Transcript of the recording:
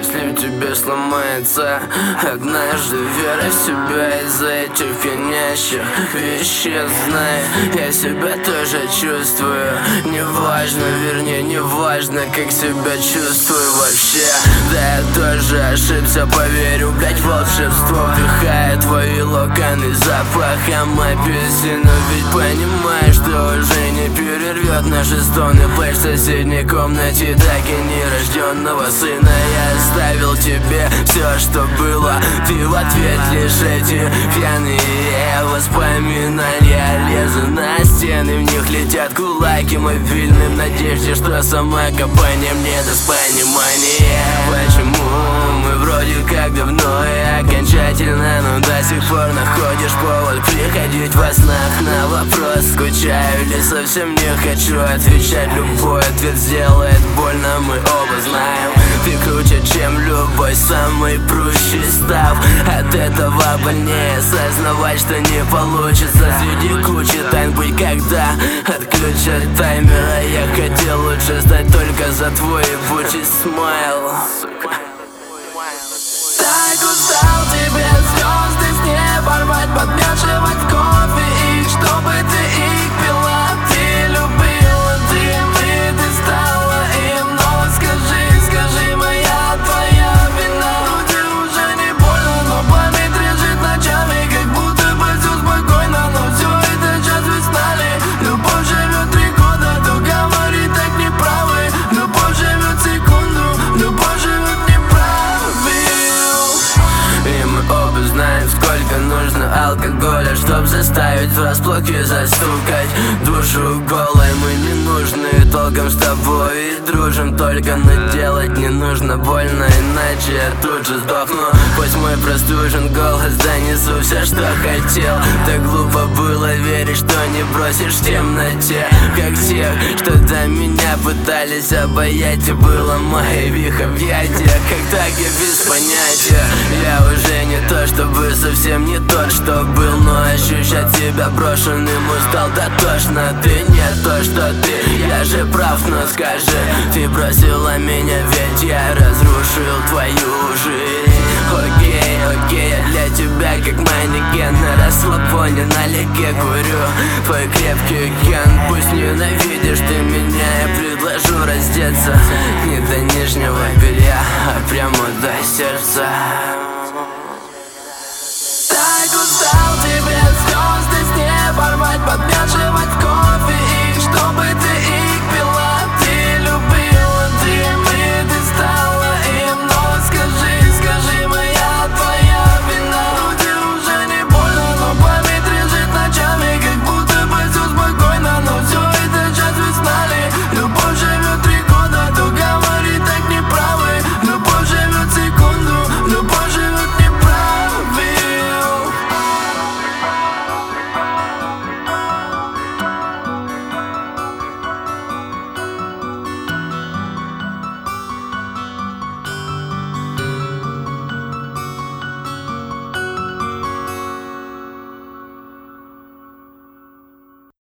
если в тебе сломается однажды вера в себя из-за этих гонящих веществ. Знай, я себя тоже чувствую. Неважно, вернее, неважно, как себя чувствую вообще. Да, я тоже ошибся, поверю, блять, волшебство вдыхает твои локоны запахом апельсина. Ведь понимаешь, что уже не перервет наши стоны плач в соседней комнате так и нерожденного сына. Я оставил тебе все, что было, ты в ответ лишь эти пьяные воспоминания. Лезу на стены, в них летят кулаки мобильным, в надежде, что самокопание мне даст понимание. Почему мы вроде как давно и окончательно, но до сих пор находишь повод приходить во снах на вопрос, скучаю или совсем не хочу отвечать. Любой ответ сделает больно, мы оба знаем. Ты круче, чем любой самый прущий став. От этого больнее сознавать, что не получится среди кучи тайн быть, когда отключат таймера. Я хотел лучше стать только за твой ебучий смайл. Так устал тебе звезды с неба рвать, подмешивать в кофе их, чтобы ты их пила. Ты любила дым, и ты стала им. Но скажи, моя твоя вина. Вроде уже не больно, но память режет ночами, как будто бы все спокойно, но все это час вы знали. Любовь живет 3 года, то говорит так неправы. Любовь живет секунду, любовь живет неправы. И мы оба знаем, сколько нужно алкоголя, чтоб заставить врасплох и застукать душу голой. Мы не нужны толком с тобой и дружим только, но делать не нужно больно, иначе я тут же сдохну. Пусть мой простужен голос донесу все, что хотел. Так глупо было верить, что не бросишь в темноте, как тех, что до меня пытались обаять. И было моей вих объятия, как так я без понятия. Я уже не то, чтобы совсем не тот, что был, но ощущать себя брошенным устал дотошно. Ты не то, что ты, я же прав, но скажи, ты бросила меня, ведь я разрушил твою жизнь. Окей, я для тебя как манекен на расслабоне, налегке курю твой крепкий кен. Пусть ненавидишь ты меня, я предложу раздеться.